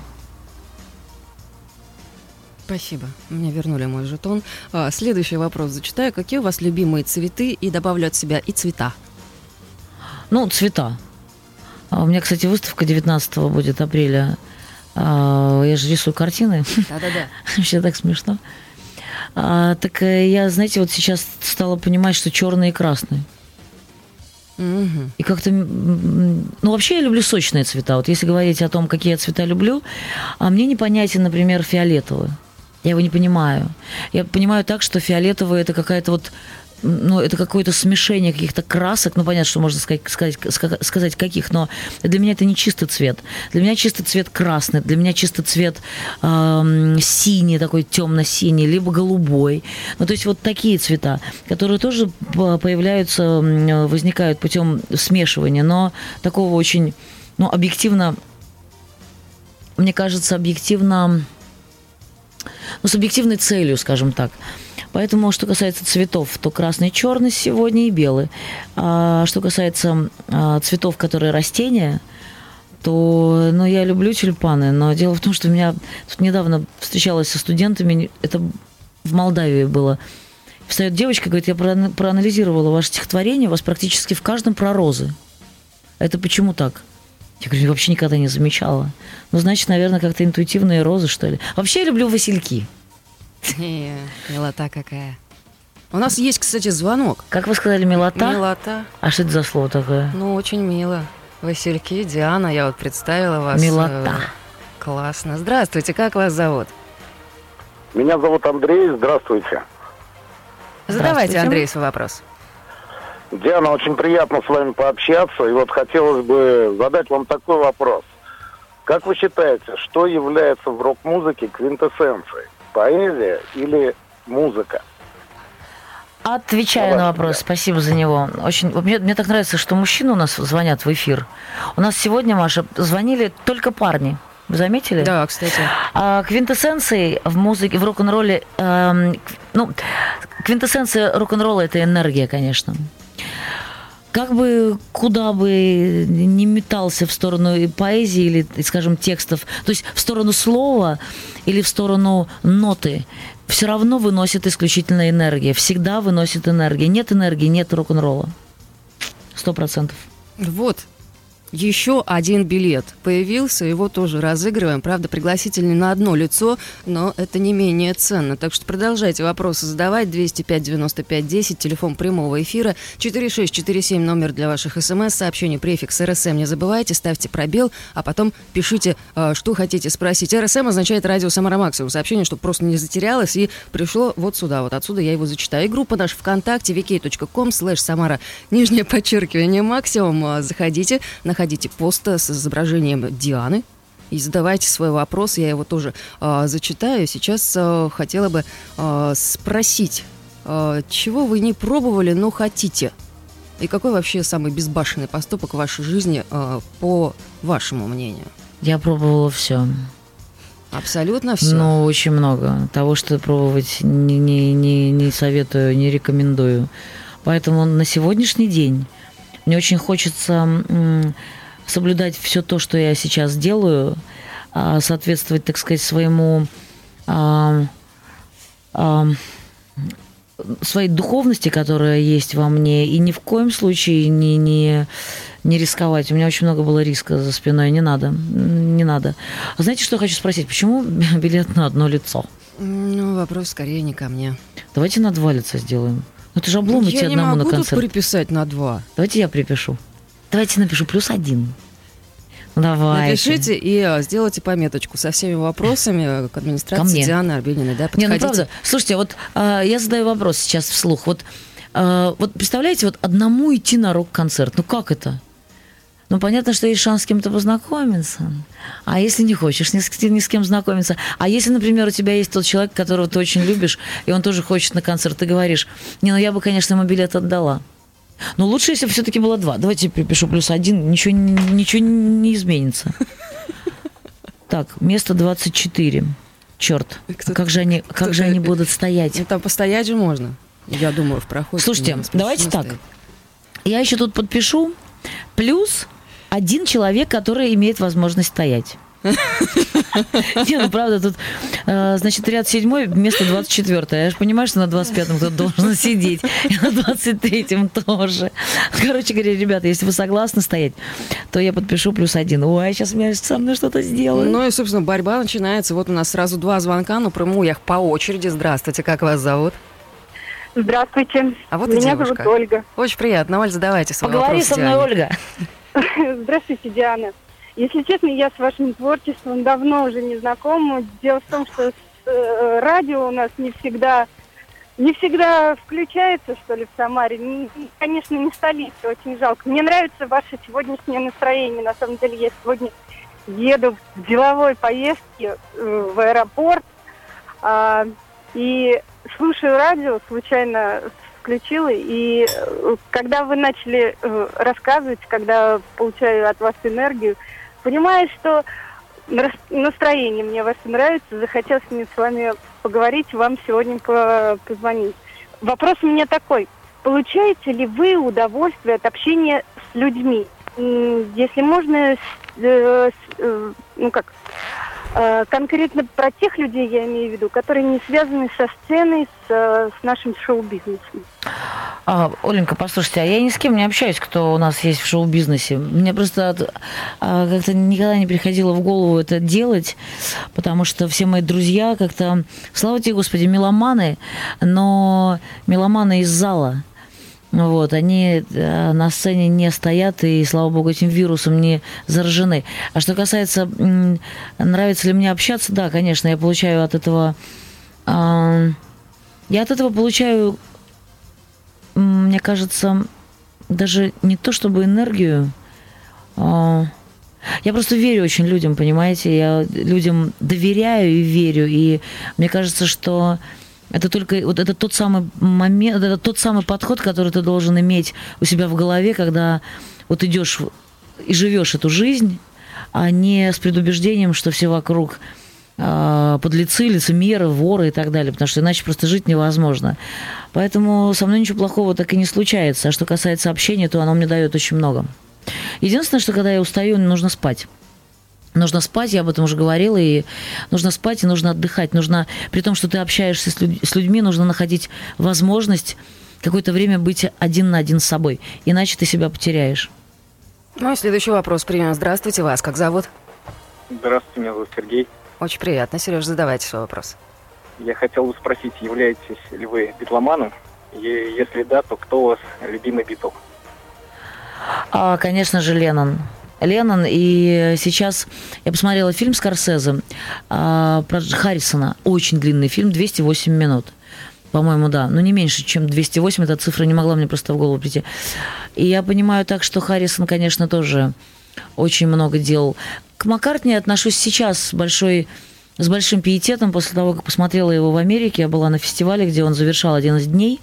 Спасибо. Мне вернули мой жетон. Следующий вопрос зачитаю. Какие у вас любимые цветы? И добавлю от себя и цвета. Цвета. У меня, кстати, выставка 19 будет апреля. Я же рисую картины. Да-да-да. Вообще так смешно. Так я, знаете, вот сейчас стала понимать, что черный и красный. И как-то... вообще я люблю сочные цвета. Вот если говорить о том, какие я цвета люблю, мне непонятен, например, фиолетовый. Я его не понимаю. Я понимаю так, что фиолетовый – это какая-то это какое-то смешение каких-то красок. Понятно, что можно сказать каких, но для меня это не чистый цвет. Для меня чистый цвет красный, для меня чистый цвет синий, такой темно-синий, либо голубой. То есть вот такие цвета, которые тоже появляются, возникают путем смешивания, но такого очень, объективно, мне кажется, объективно субъективной целью, скажем так. Поэтому, что касается цветов, то красный, черный сегодня и белый. А что касается цветов, которые растения, то, я люблю тюльпаны, но дело в том, что у меня тут недавно встречалась со студентами, это в Молдавии было. Встает девочка, говорит, я проанализировала ваше стихотворение, у вас практически в каждом про розы. Это почему так? Я говорю, я вообще никогда не замечала. Значит, наверное, как-то интуитивные розы, что ли. Вообще я люблю васильки. Милота какая. У нас есть, кстати, звонок. Как вы сказали, милота? Милота. А что это за слово такое? Очень мило. Васильки, Диана, я вот представила вас. Милота. Классно. Здравствуйте, как вас зовут? Меня зовут Андрей, здравствуйте. Задавайте, Андрей, свой вопрос. Диана, очень приятно с вами пообщаться. И вот хотелось бы задать вам такой вопрос. Как вы считаете, что является в рок-музыке квинтэссенцией? Поэзия или музыка? Отвечаю на вопрос, спасибо за него. Мне так нравится, что мужчины у нас звонят в эфир. У нас сегодня, Маша, звонили только парни. Вы заметили? Да, кстати. Квинтэссенцией в музыке, в рок-н-ролле... квинтэссенция рок-н-ролла – это энергия, конечно. Как бы, куда бы ни метался в сторону поэзии или, скажем, текстов, то есть в сторону слова или в сторону ноты, все равно выносит исключительно энергия. Всегда выносит энергия. Нет энергии, нет рок-н-ролла. 100%. Вот. Еще один билет появился, его тоже разыгрываем. Правда, пригласительный на одно лицо, но это не менее ценно. Так что продолжайте вопросы задавать. 205-95-10, телефон прямого эфира. 4647, номер для ваших смс-сообщений, префикс РСМ. Не забывайте, ставьте пробел, а потом пишите, что хотите спросить. РСМ означает радио Самара Максимум. Сообщение, чтобы просто не затерялось и пришло вот сюда. Вот отсюда я его зачитаю. И группа наша ВКонтакте, vk.com/Самара, _Максимум. Заходите, находите пост с изображением Дианы и задавайте свой вопрос. Я его тоже зачитаю. Сейчас хотела бы спросить, чего вы не пробовали, но хотите? И какой вообще самый безбашенный поступок в вашей жизни, по вашему мнению? Я пробовала все. Абсолютно все? Очень много. Того, что пробовать не советую, не рекомендую. Поэтому на сегодняшний день мне очень хочется соблюдать все то, что я сейчас делаю, соответствовать, так сказать, своей духовности, которая есть во мне, и ни в коем случае не рисковать. У меня очень много было риска за спиной. Не надо. А знаете, что я хочу спросить? Почему билет на одно лицо? Вопрос скорее не ко мне. Давайте на 2 лица сделаем. Это же облом идти одному на концерт. Я не могу тут приписать на 2. Давайте я припишу. Давайте напишу +1. Давайте. Напишите и сделайте пометочку со всеми вопросами к администрации Дианы Арбениной. Да, подходите. Правда. Слушайте, вот я задаю вопрос сейчас вслух. Вот представляете, одному идти на рок-концерт. Как это? Понятно, что есть шанс с кем-то познакомиться. А если не хочешь ни с кем знакомиться? А если, например, у тебя есть тот человек, которого ты очень любишь, и он тоже хочет на концерт, ты говоришь, я бы, конечно, ему билет отдала. Но лучше, если бы все-таки было 2. Давайте я припишу +1, ничего не изменится. Так, место 24. Черт, как же они будут стоять? Там постоять же можно, я думаю, в проходе. Слушайте, давайте так. Я еще тут подпишу +1 человек, который имеет возможность стоять. Правда, тут, значит, ряд 7, место 24. Я же понимаю, что на 25-м кто-то должен сидеть, и на 23-м тоже. Короче говоря, ребята, если вы согласны стоять, то я подпишу +1. Ой, сейчас меня со мной что-то сделают. И, собственно, борьба начинается. Вот у нас сразу 2 звонка, но приму я их по очереди. Здравствуйте, как вас зовут? Здравствуйте. А вот меня девушка. зовут Ольга. Очень приятно. Оль, задавайте свой вопрос. Поговори со мной, Ольга. Здравствуйте, Диана. Если честно, я с вашим творчеством давно уже не знакома. Дело в том, что радио у нас не всегда включается, что ли, в Самаре. Конечно, не столица, очень жалко. Мне нравится ваше сегодняшнее настроение. На самом деле, я сегодня еду в деловой поездке в аэропорт и слушаю радио, случайно включила, и когда вы начали рассказывать, когда получаю от вас энергию, понимаю, что настроение мне ваше нравится. Захотелось мне с вами поговорить, вам сегодня позвонить. Вопрос у меня такой. Получаете ли вы удовольствие от общения с людьми? Если можно, конкретно про тех людей я имею в виду, которые не связаны со сценой, с нашим шоу-бизнесом. Оленька, послушайте, а я ни с кем не общаюсь, кто у нас есть в шоу-бизнесе. Мне просто как-то никогда не приходило в голову это делать, потому что все мои друзья как-то, слава тебе, Господи, меломаны, но меломаны из зала. Вот, они на сцене не стоят и, слава богу, этим вирусом не заражены. А что касается, нравится ли мне общаться, да, конечно, я получаю от этого... Я от этого получаю, мне кажется, даже не то чтобы энергию. Я просто верю очень людям, понимаете? Я людям доверяю и верю. И мне кажется, что... Это только вот это тот самый момент, это тот самый подход, который ты должен иметь у себя в голове, когда вот идешь и живешь эту жизнь, а не с предубеждением, что все вокруг подлецы, лицемеры, воры и так далее, потому что иначе просто жить невозможно. Поэтому со мной ничего плохого так и не случается. А что касается общения, то оно мне дает очень много. Единственное, что когда я устаю, нужно спать. Нужно спать, я об этом уже говорила, и нужно спать, и нужно отдыхать. Нужно, при том, что ты общаешься с людьми, нужно находить возможность какое-то время быть один на один с собой. Иначе ты себя потеряешь. Ну и следующий вопрос примем. Здравствуйте, вас как зовут? Здравствуйте, меня зовут Сергей. Очень приятно. Сереж, задавайте свой вопрос. Я хотел бы спросить, являетесь ли вы битломаном? И если да, то кто у вас любимый Битл? Конечно же, Леннон, и сейчас я посмотрела фильм Скорсезе про Харрисона. Очень длинный фильм, 208 минут. По-моему, да. Но не меньше, чем 208. Эта цифра не могла мне просто в голову прийти. И я понимаю так, что Харрисон, конечно, тоже очень много делал. К Маккартни отношусь сейчас с большим пиететом. После того, как посмотрела его в Америке, я была на фестивале, где он завершал один из дней.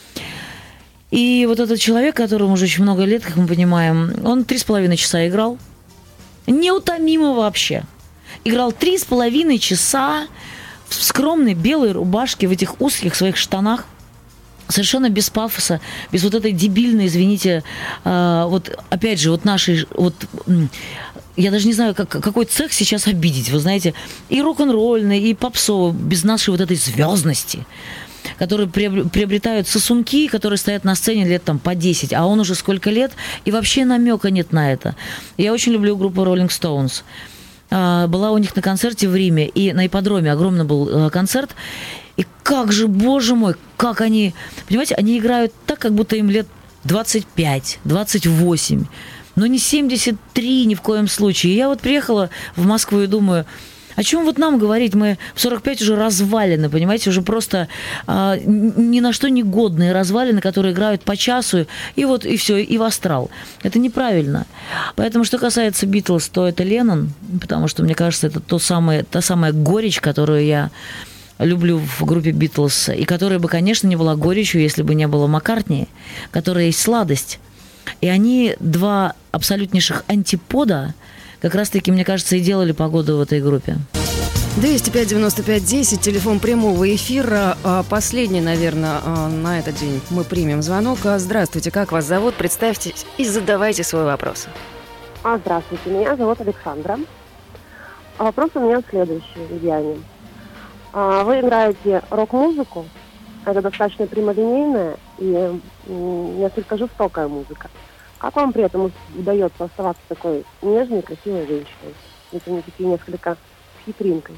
И вот этот человек, которому уже очень много лет, как мы понимаем, он 3,5 часа играл. Неутомимо вообще. Играл 3,5 часа в скромной белой рубашке, в этих узких своих штанах. Совершенно без пафоса, без вот этой дебильной, извините, вот опять же, вот нашей, вот я даже не знаю, какой цех сейчас обидеть, вы знаете, и рок-н-ролльный, и попсовый, без нашей вот этой звездности, которые приобретают сосунки, которые стоят на сцене лет там по 10, а он уже сколько лет, и вообще намека нет на это. Я очень люблю группу Rolling Stones. Была у них на концерте в Риме, и на ипподроме огромный был концерт, и как же, боже мой, как они, понимаете, они играют так, как будто им лет 25, 28, но не 73 ни в коем случае. И я вот приехала в Москву и думаю... О чем вот нам говорить? Мы в 45 уже развалины, понимаете, уже просто ни на что не годные развалины, которые играют по часу, и вот, и все, и в астрал. Это неправильно. Поэтому, что касается Битлз, то это Леннон, потому что, мне кажется, это та самая горечь, которую я люблю в группе Битлз, и которая бы, конечно, не была горечью, если бы не было Маккартни, которая есть сладость. И они два абсолютнейших антипода, как раз-таки, мне кажется, и делали погоду в этой группе. 205-95-10, телефон прямого эфира. Последний, наверное, на этот день мы примем звонок. Здравствуйте, как вас зовут? Представьтесь и задавайте свой вопрос. Здравствуйте, меня зовут Александра. Вопрос у меня следующий, Диане. Вы играете рок-музыку, это достаточно прямолинейная и несколько жестокая музыка. Как вам при этом удается оставаться такой нежной, красивой женщиной? Это не такие несколько с хитринкой.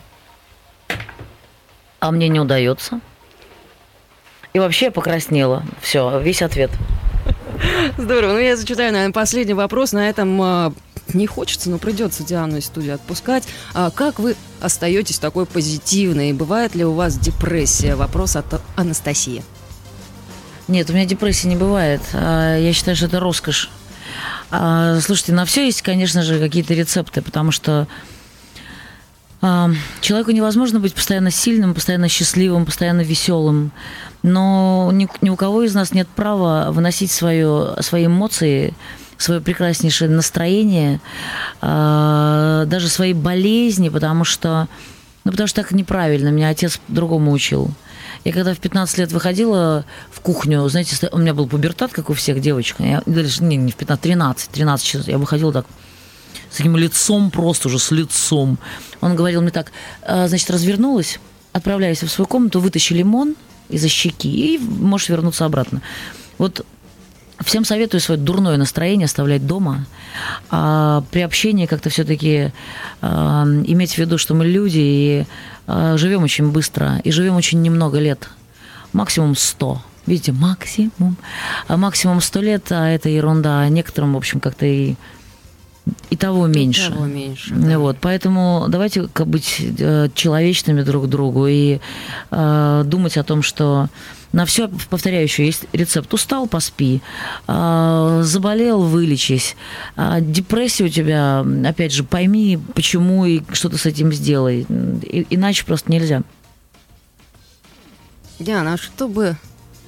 А мне не удается. И вообще я покраснела. Все, весь ответ. Здорово. Ну, я зачитаю, наверное, последний вопрос. На этом не хочется, но придется Диану из студии отпускать. Как вы остаетесь такой позитивной? Бывает ли у вас депрессия? Вопрос от Анастасии. Нет, у меня депрессии не бывает. Я считаю, что это роскошь. Слушайте, на все есть, конечно же, какие-то рецепты, потому что человеку невозможно быть постоянно сильным, постоянно счастливым, постоянно веселым. Но ни у кого из нас нет права выносить свои эмоции свое прекраснейшее настроение, даже свои болезни, потому что так неправильно. Меня отец другому учил. Я когда в 15 лет выходила в кухню, знаете, у меня был пубертат, как у всех девочек. Не в 15, 13 я выходила так, с таким лицом, просто уже с лицом. Он говорил мне так, значит, развернулась, отправляйся в свою комнату, вытащи лимон из-за щеки и можешь вернуться обратно. Вот всем советую свое дурное настроение оставлять дома, а при общении как-то все-таки иметь в виду, что мы люди и живем очень быстро, и живем очень немного лет, максимум 100. Видите, максимум 100 лет, а это ерунда, а некоторым, в общем, как-то и того меньше. Да. Вот, поэтому давайте быть человечными друг к другу и думать о том, что на все, повторяю еще, есть рецепт. Устал – поспи, заболел – вылечись, депрессия у тебя, опять же, пойми, почему и что ты с этим сделай. Иначе просто нельзя. Диана, а что бы...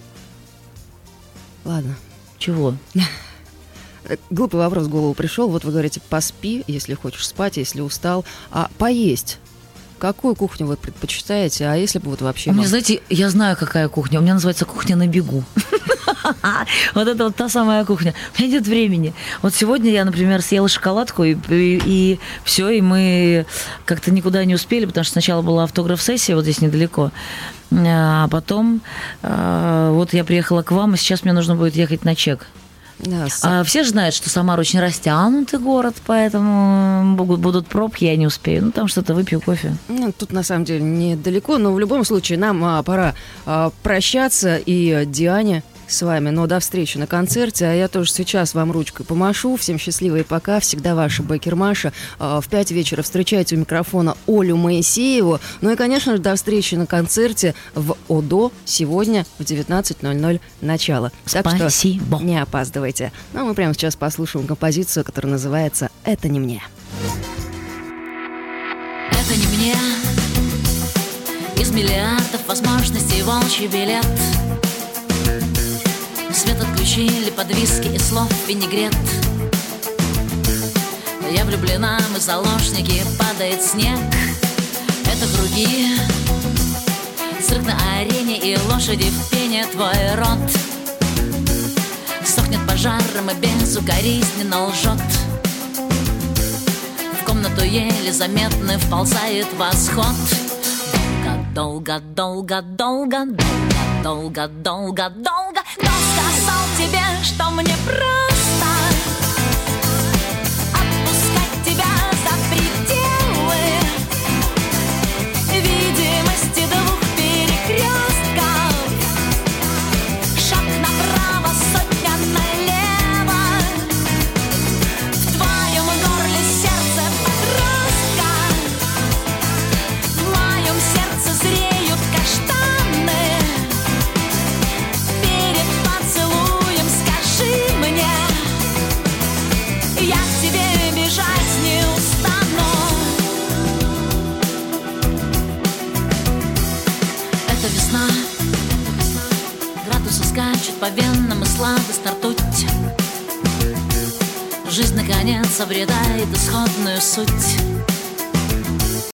Ладно. Чего? Глупый вопрос в голову пришел. Вот вы говорите, поспи, если хочешь спать, если устал. А поесть? Какую кухню вы предпочитаете? А если бы вот вообще... Знаете, я знаю, какая кухня. У меня называется кухня на бегу. Вот это вот та самая кухня. У меня нет времени. Вот сегодня я, например, съела шоколадку, и все, и мы как-то никуда не успели, потому что сначала была автограф-сессия вот здесь недалеко, а потом вот я приехала к вам, и сейчас мне нужно будет ехать на чек. Все же знают, что Самара очень растянутый город, поэтому будут пробки, я не успею. Там что-то выпью, кофе. Тут на самом деле недалеко, но в любом случае нам пора прощаться. И Диане с вами, но до встречи на концерте. А я тоже сейчас вам ручкой помашу. Всем счастливо и пока. Всегда ваша Беккер Маша. В 5 вечера встречайте у микрофона Олю Моисееву. Ну и, конечно же, до встречи на концерте в ОДО сегодня в 19:00 начало. Так Спасибо. Что не опаздывайте. Ну, мы прямо сейчас послушаем композицию, которая называется «Это не мне». Это не мне. Из миллиардов возможностей волчий билет. Свет отключили под виски и слов винегрет. Я влюблена, мы заложники, падает снег. Это круги, цирк на арене и лошади в пене. Твой рот сохнет пожаром и безукоризненно лжет. В комнату еле заметно вползает восход. Долго, долго, долго, долго, долго, долго, долго. Кто сказал тебе, что мне просто отпускать тебя за пределы видимости двух перекрестков? Шаг направо, сотня налево. В твоем горле сердце подростка, в моем сердце зреют каштаны. Перед поцелуем скажи мне, я к тебе бежать не устану. Это весна, градусы скачут по венам и сладость ртуть. Жизнь наконец обретает исходную суть.